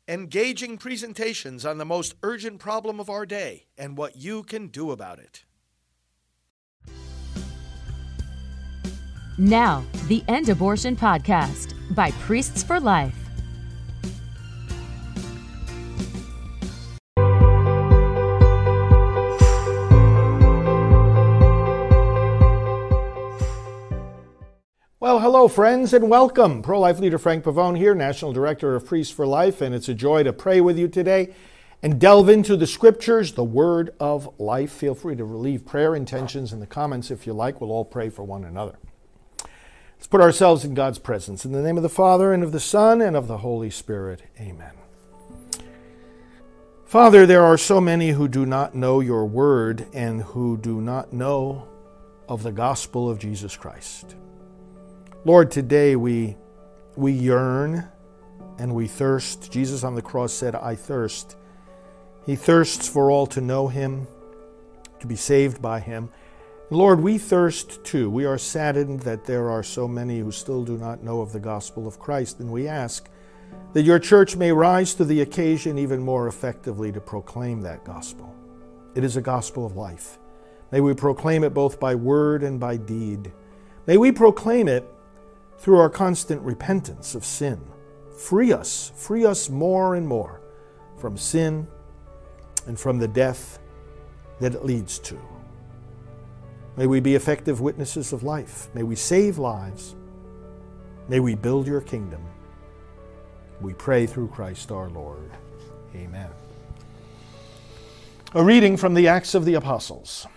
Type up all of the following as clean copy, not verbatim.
engaging presentations on the most urgent problem of our day and what you can do about it. Now, the End Abortion Podcast by Priests for Life. Well, hello, friends, and welcome. Pro-life leader Frank Pavone here, National Director of Priests for Life, and it's a joy to pray with you today and delve into the Scriptures, the Word of Life. Feel free to leave prayer intentions in the comments if you like. We'll all pray for one another. Let's put ourselves in God's presence. In the name of the Father, and of the Son, and of the Holy Spirit. Amen. Father, there are so many who do not know your Word and who do not know of the gospel of Jesus Christ. Lord, today we yearn and we thirst. Jesus on the cross said, I thirst. He thirsts for all to know him, to be saved by him. Lord, we thirst too. We are saddened that there are so many who still do not know of the gospel of Christ, and we ask that your church may rise to the occasion even more effectively to proclaim that gospel. It is a gospel of life. May we proclaim it both by word and by deed. May we proclaim it through our constant repentance of sin. Free us more and more from sin and from the death that it leads to. May we be effective witnesses of life. May we save lives. May we build your kingdom. We pray through Christ our Lord. Amen. A reading from the Acts of the Apostles.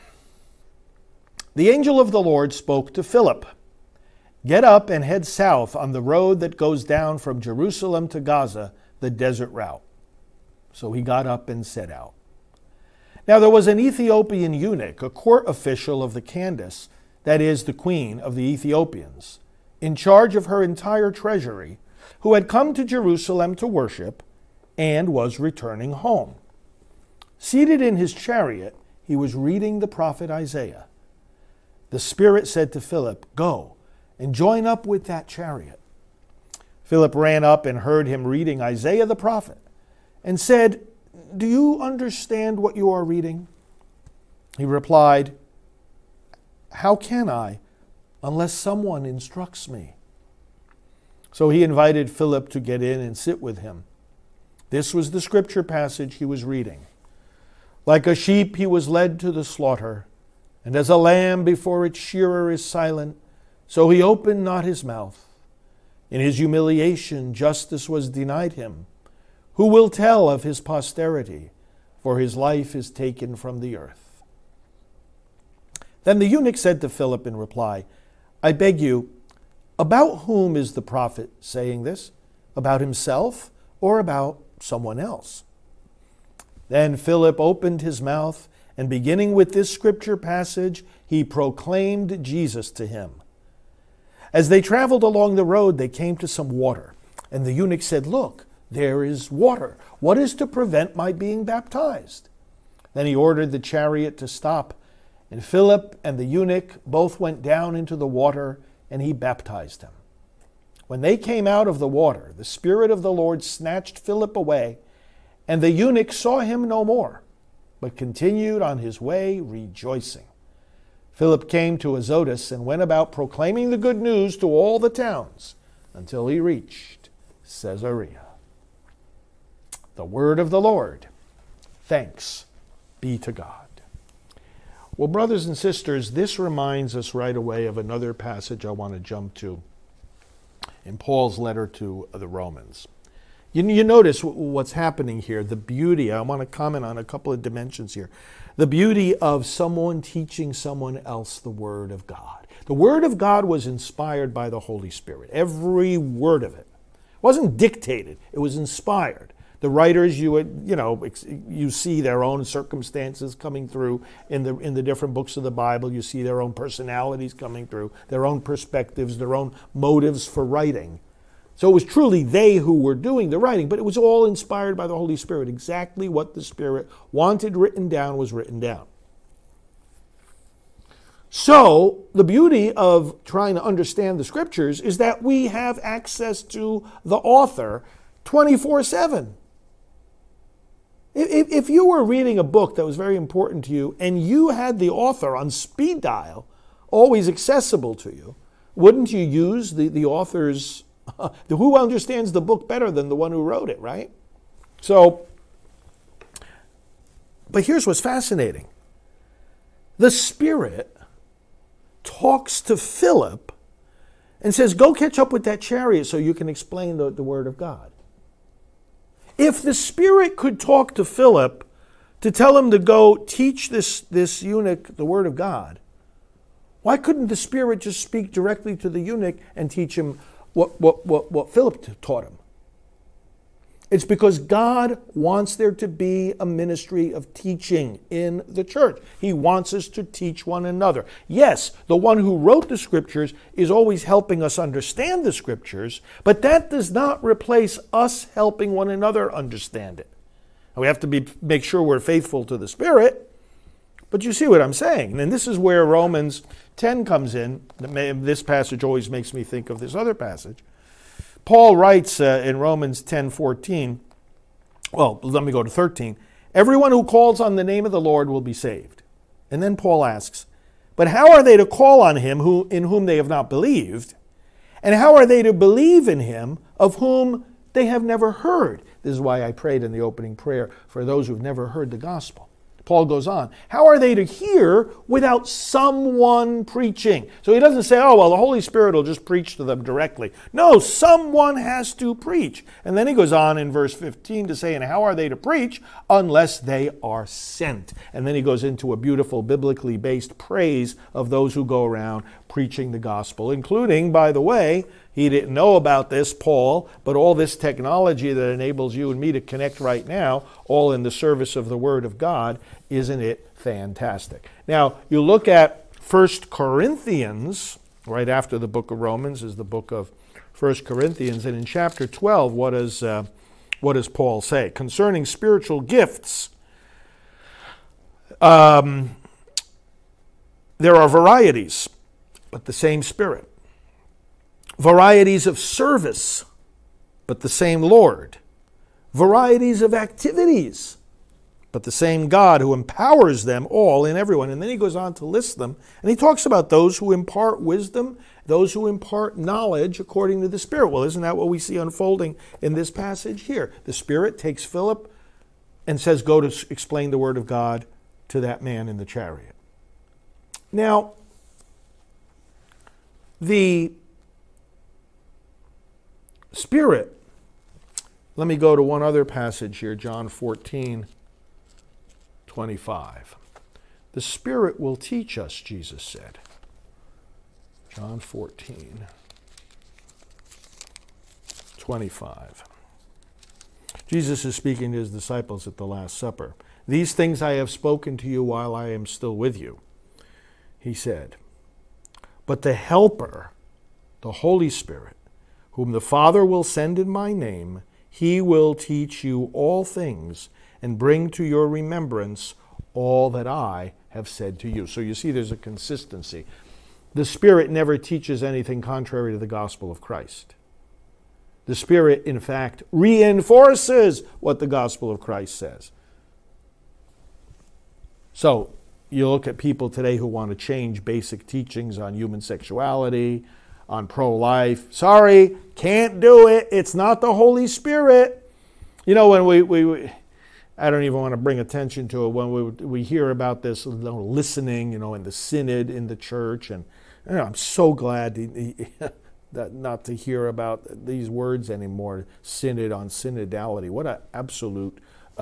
The angel of the Lord spoke to Philip. Get up and head south on the road that goes down from Jerusalem to Gaza, the desert route. So he got up and set out. Now there was an Ethiopian eunuch, a court official of the Candace, that is, the queen of the Ethiopians, in charge of her entire treasury, who had come to Jerusalem to worship and was returning home. Seated in his chariot, he was reading the prophet Isaiah. The Spirit said to Philip, Go and join up with that chariot. Philip ran up and heard him reading Isaiah the prophet and said, Do you understand what you are reading? He replied, How can I, unless someone instructs me? So he invited Philip to get in and sit with him. This was the scripture passage he was reading. Like a sheep he was led to the slaughter, and as a lamb before its shearer is silent, so he opened not his mouth. In his humiliation, justice was denied him. Who will tell of his posterity? For his life is taken from the earth. Then the eunuch said to Philip in reply, I beg you, about whom is the prophet saying this? About himself or about someone else? Then Philip opened his mouth, and beginning with this scripture passage, he proclaimed Jesus to him. As they traveled along the road, they came to some water. And the eunuch said, Look, there is water. What is to prevent my being baptized? Then he ordered the chariot to stop. And Philip and the eunuch both went down into the water, and he baptized him. When they came out of the water, the Spirit of the Lord snatched Philip away, and the eunuch saw him no more, but continued on his way rejoicing. Philip came to Azotus and went about proclaiming the good news to all the towns until he reached Caesarea. The word of the Lord. Thanks be to God. Well, brothers and sisters, this reminds us right away of another passage I want to jump to in Paul's letter to the Romans. You notice what's happening here, the beauty. I want to comment on a couple of dimensions here. The beauty of someone teaching someone else the Word of God. The Word of God was inspired by the Holy Spirit. Every word of it. It wasn't dictated. It was inspired. The writers, you see their own circumstances coming through in the different books of the Bible. You see their own personalities coming through, their own perspectives, their own motives for writing. So it was truly they who were doing the writing, but it was all inspired by the Holy Spirit. Exactly what the Spirit wanted written down was written down. So the beauty of trying to understand the Scriptures is that we have access to the author 24/7. If you were reading a book that was very important to you and you had the author on speed dial, always accessible to you, wouldn't you use the author's, who understands the book better than the one who wrote it, right? So, but here's what's fascinating. The Spirit talks to Philip and says, go catch up with that chariot so you can explain the Word of God. If the Spirit could talk to Philip to tell him to go teach this eunuch the Word of God, why couldn't the Spirit just speak directly to the eunuch and teach him what Philip taught him? It's because God wants there to be a ministry of teaching in the church. He wants us to teach one another. Yes, the one who wrote the Scriptures is always helping us understand the Scriptures, but that does not replace us helping one another understand it. And we have to make sure we're faithful to the Spirit, but you see what I'm saying. And this is where Romans 10 comes in. This passage always makes me think of this other passage. Paul writes in Romans 10:14, well, let me go to 13. Everyone who calls on the name of the Lord will be saved. And then Paul asks, but how are they to call on him in whom they have not believed? And how are they to believe in him of whom they have never heard? This is why I prayed in the opening prayer for those who've never heard the gospel. Paul goes on, how are they to hear without someone preaching? So he doesn't say, oh, well, the Holy Spirit will just preach to them directly. No, someone has to preach. And then he goes on in verse 15 to say, and how are they to preach unless they are sent? And then he goes into a beautiful biblically based praise of those who go around preaching the gospel, including, by the way, he didn't know about this, Paul, but all this technology that enables you and me to connect right now, all in the service of the Word of God, isn't it fantastic? Now, you look at 1 Corinthians, right after the book of Romans is the book of 1 Corinthians, and in chapter 12, what does Paul say? Concerning spiritual gifts, there are varieties, but the same Spirit. Varieties of service, but the same Lord. Varieties of activities, but the same God who empowers them all in everyone. And then he goes on to list them. And he talks about those who impart wisdom, those who impart knowledge according to the Spirit. Well, isn't that what we see unfolding in this passage here? The Spirit takes Philip and says, go to explain the Word of God to that man in the chariot. Now, the Spirit, let me go to one other passage here, John 14:25. The Spirit will teach us, Jesus said. John 14:25. Jesus is speaking to his disciples at the Last Supper. These things I have spoken to you while I am still with you, he said. But the Helper, the Holy Spirit, whom the Father will send in my name, he will teach you all things and bring to your remembrance all that I have said to you. So you see there's a consistency. The Spirit never teaches anything contrary to the gospel of Christ. The Spirit, in fact, reinforces what the gospel of Christ says. So you look at people today who want to change basic teachings on human sexuality, on pro-life. Sorry, can't do it. It's not the Holy Spirit. You know, when we I don't even want to bring attention to it, when we hear about this listening, in the synod in the church, and I'm so glad that not to hear about these words anymore, synod on synodality. What an absolute,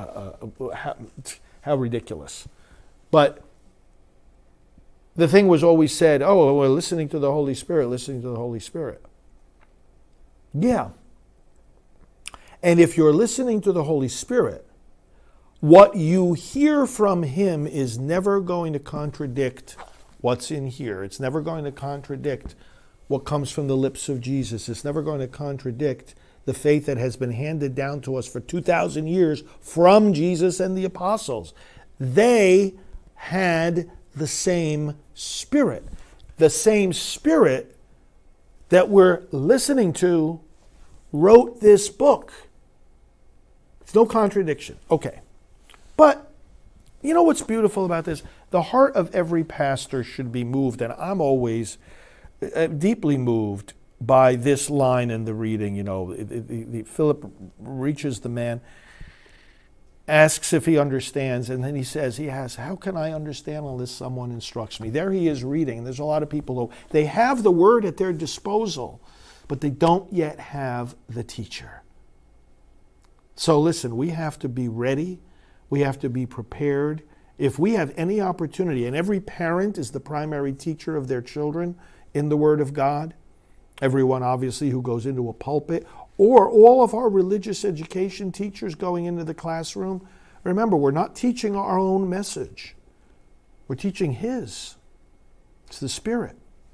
how ridiculous. But the thing was always said, oh, we're listening to the Holy Spirit, listening to the Holy Spirit. Yeah. And if you're listening to the Holy Spirit, what you hear from him is never going to contradict what's in here. It's never going to contradict what comes from the lips of Jesus. It's never going to contradict the faith that has been handed down to us for 2,000 years from Jesus and the apostles. They had the same Spirit. The same Spirit that we're listening to wrote this book. It's no contradiction. Okay. But you know what's beautiful about this? The heart of every pastor should be moved, and I'm always deeply moved by this line in the reading. You know, Philip reaches the man, asks if he understands, and then he says, he asks, how can I understand unless someone instructs me? There he is reading. There's a lot of people who, they have the word at their disposal, but they don't yet have the teacher. So listen, we have to be ready. We have to be prepared. If we have any opportunity, and every parent is the primary teacher of their children in the Word of God, everyone obviously who goes into a pulpit, or all of our religious education teachers going into the classroom, remember, we're not teaching our own message. We're teaching His. It's the Spirit.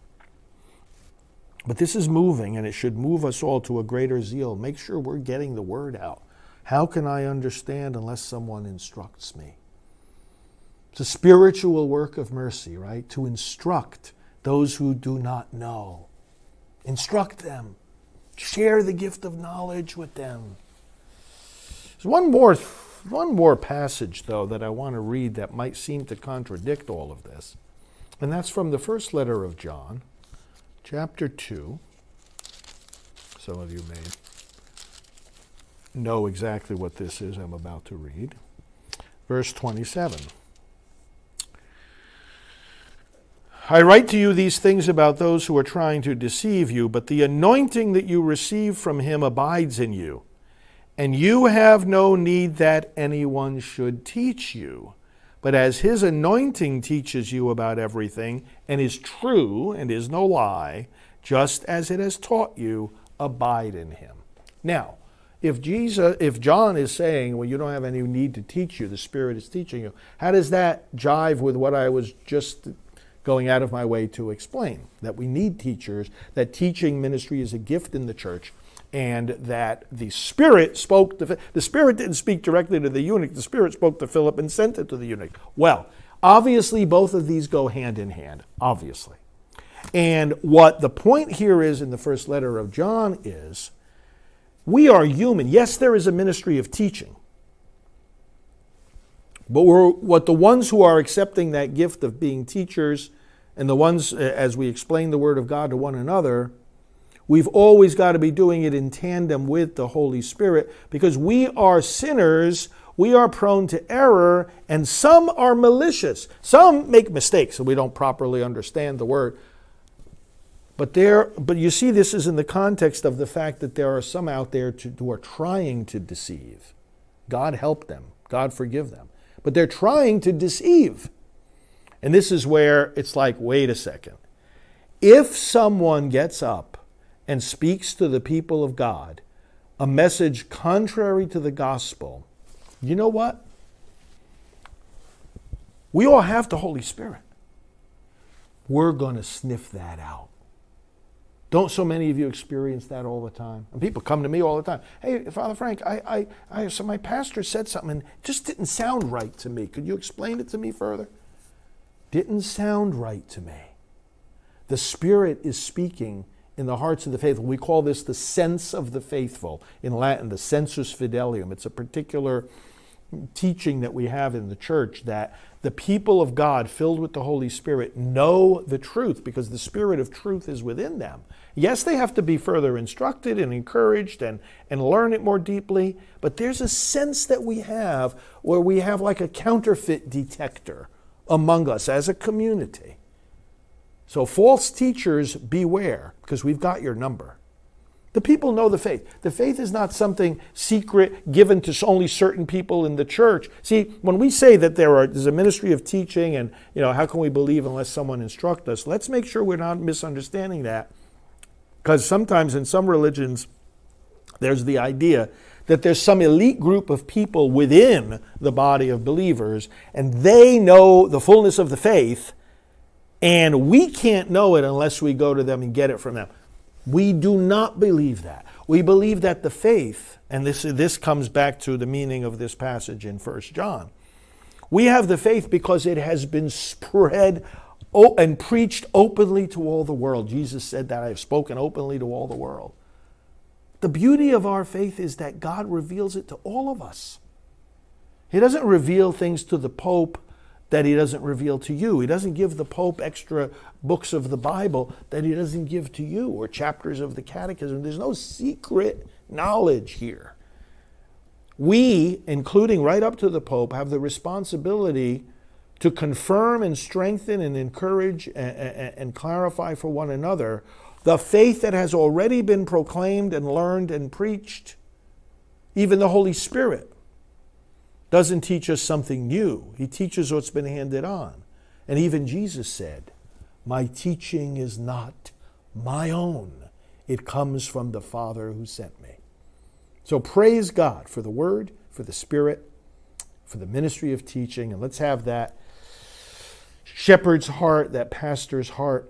But this is moving, and it should move us all to a greater zeal. Make sure we're getting the word out. How can I understand unless someone instructs me? It's a spiritual work of mercy, right? To instruct those who do not know. Instruct them. Share the gift of knowledge with them. There's one more passage, though, that I want to read that might seem to contradict all of this. And that's from the first letter of John, chapter 2. Some of you may know exactly what this is I'm about to read. Verse 27. I write to you these things about those who are trying to deceive you, but the anointing that you receive from Him abides in you, and you have no need that anyone should teach you. But as His anointing teaches you about everything, and is true and is no lie, just as it has taught you, abide in Him. Now, if John is saying, well, you don't have any need to teach you, the Spirit is teaching you, how does that jive with what I was just going out of my way to explain? That we need teachers, that teaching ministry is a gift in the church, and that the Spirit spoke to, the Spirit didn't speak directly to the eunuch, the Spirit spoke to Philip and sent it to the eunuch. Well, obviously both of these go hand in hand, obviously. And what the point here is in the first letter of John is, we are human. Yes, there is a ministry of teaching. But what the ones who are accepting that gift of being teachers, and the ones, as we explain the Word of God to one another, we've always got to be doing it in tandem with the Holy Spirit, because we are sinners, we are prone to error, and some are malicious. Some make mistakes, and we don't properly understand the Word. But you see, this is in the context of the fact that there are some out there who are trying to deceive. God help them. God forgive them. But they're trying to deceive. And this is where it's like, wait a second. If someone gets up and speaks to the people of God a message contrary to the gospel, you know what? We all have the Holy Spirit. We're going to sniff that out. Don't so many of you experience that all the time? And people come to me all the time. Hey, Father Frank, so my pastor said something and it just didn't sound right to me. Could you explain it to me further? Didn't sound right to me. The Spirit is speaking in the hearts of the faithful. We call this the sense of the faithful. In Latin, the sensus fidelium. It's a particular teaching that we have in the church that the people of God filled with the Holy Spirit know the truth because the Spirit of truth is within them. Yes, they have to be further instructed and encouraged and learn it more deeply, but there's a sense that we have where we have like a counterfeit detector among us as a community. So false teachers, beware, because we've got your number. The people know the faith. The faith is not something secret given to only certain people in the church. See, when we say that there's a ministry of teaching and, how can we believe unless someone instructs us, let's make sure we're not misunderstanding that. Because sometimes in some religions, there's the idea that there's some elite group of people within the body of believers, and they know the fullness of the faith, and we can't know it unless we go to them and get it from them. We do not believe that. We believe that the faith, and this comes back to the meaning of this passage in 1 John. We have the faith because it has been spread and preached openly to all the world. Jesus said that I have spoken openly to all the world. The beauty of our faith is that God reveals it to all of us. He doesn't reveal things to the Pope that he doesn't reveal to you. He doesn't give the Pope extra books of the Bible that he doesn't give to you, or chapters of the Catechism. There's no secret knowledge here. We, including right up to the Pope, have the responsibility to confirm and strengthen and encourage and clarify for one another the faith that has already been proclaimed and learned and preached. Even the Holy Spirit doesn't teach us something new. He teaches what's been handed on. And even Jesus said, "My teaching is not my own. It comes from the Father who sent me." So praise God for the Word, for the Spirit, for the ministry of teaching. And let's have that shepherd's heart, that pastor's heart,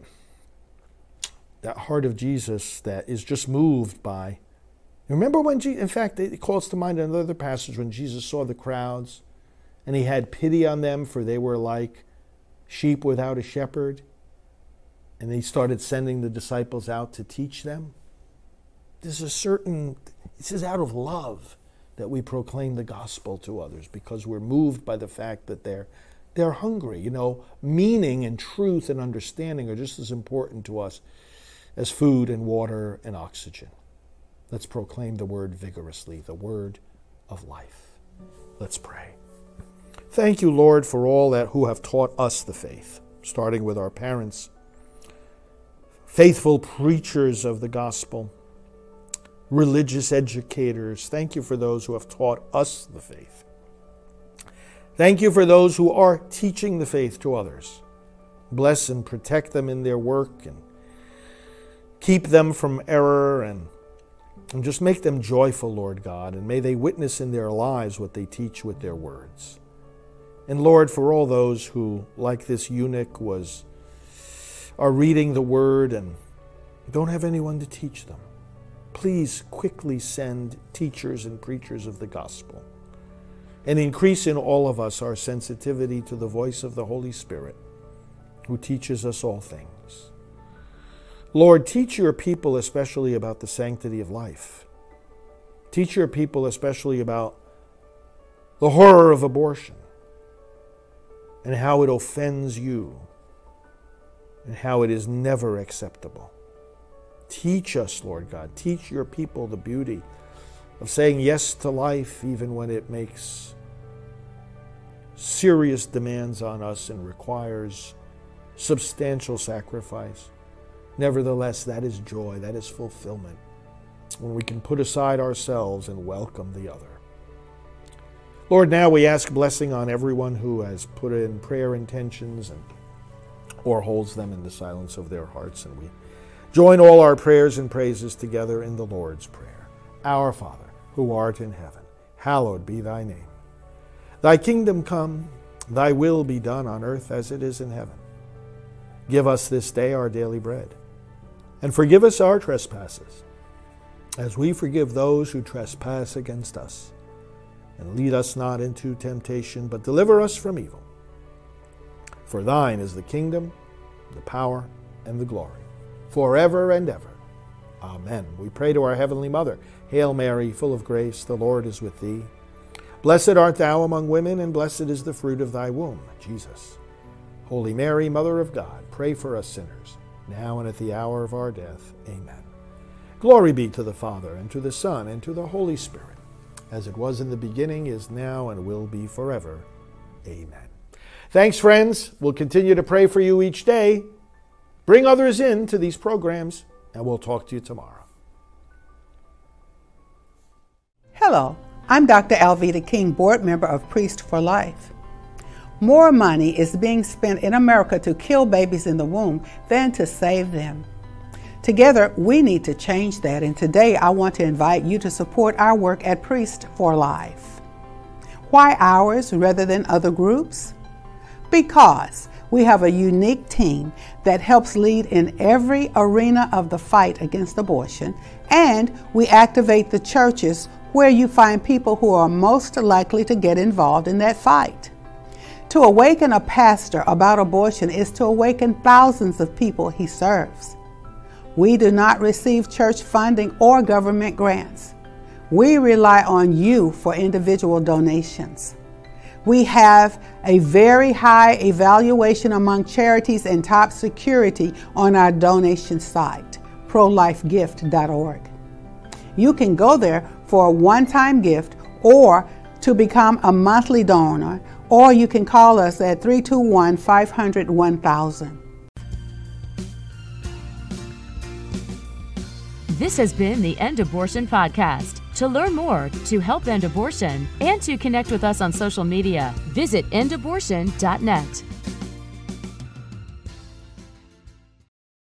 that heart of Jesus that is just moved by. Remember when Jesus, in fact, it calls to mind another passage when Jesus saw the crowds and he had pity on them, for they were like sheep without a shepherd. And he started sending the disciples out to teach them. This is out of love that we proclaim the gospel to others, because we're moved by the fact that they're hungry. You know, meaning and truth and understanding are just as important to us as food and water and oxygen. Let's proclaim the word vigorously, the word of life. Let's pray. Thank you, Lord, for all that who have taught us the faith, starting with our parents, faithful preachers of the gospel, religious educators. Thank you for those who have taught us the faith. Thank you for those who are teaching the faith to others. Bless and protect them in their work and keep them from error and just make them joyful, Lord God, and may they witness in their lives what they teach with their words. And Lord, for all those who, like this eunuch, are reading the word and don't have anyone to teach them, please quickly send teachers and preachers of the gospel, and increase in all of us our sensitivity to the voice of the Holy Spirit, who teaches us all things. Lord, teach your people especially about the sanctity of life. Teach your people especially about the horror of abortion and how it offends you and how it is never acceptable. Teach us, Lord God. Teach your people the beauty of saying yes to life even when it makes serious demands on us and requires substantial sacrifice. Nevertheless, that is joy, that is fulfillment, when we can put aside ourselves and welcome the other. Lord, now we ask blessing on everyone who has put in prayer intentions or holds them in the silence of their hearts, and we join all our prayers and praises together in the Lord's Prayer. Our Father, who art in heaven, hallowed be thy name. Thy kingdom come, thy will be done on earth as it is in heaven. Give us this day our daily bread, and forgive us our trespasses, as we forgive those who trespass against us. And lead us not into temptation, but deliver us from evil. For thine is the kingdom, the power, and the glory, forever and ever. Amen. We pray to our Heavenly Mother. Hail Mary, full of grace, the Lord is with thee. Blessed art thou among women, and blessed is the fruit of thy womb, Jesus. Holy Mary, Mother of God, pray for us sinners, now and at the hour of our death. Amen. Glory be to the Father, and to the Son, and to the Holy Spirit, as it was in the beginning, is now, and will be forever. Amen. Thanks, friends. We'll continue to pray for you each day. Bring others in to these programs, and we'll talk to you tomorrow. Hello, I'm Dr. Alveda King, board member of Priest for Life. More money is being spent in America to kill babies in the womb than to save them. Together, we need to change that, and today I want to invite you to support our work at Priest for Life. Why ours rather than other groups? Because we have a unique team that helps lead in every arena of the fight against abortion, and we activate the churches where you find people who are most likely to get involved in that fight. To awaken a pastor about abortion is to awaken thousands of people he serves. We do not receive church funding or government grants. We rely on you for individual donations. We have a very high evaluation among charities and top security on our donation site, prolifegift.org. You can go there for a one-time gift or to become a monthly donor, or you can call us at 321-500-1000. This has been the End Abortion Podcast. To learn more, to help end abortion, and to connect with us on social media, visit endabortion.net.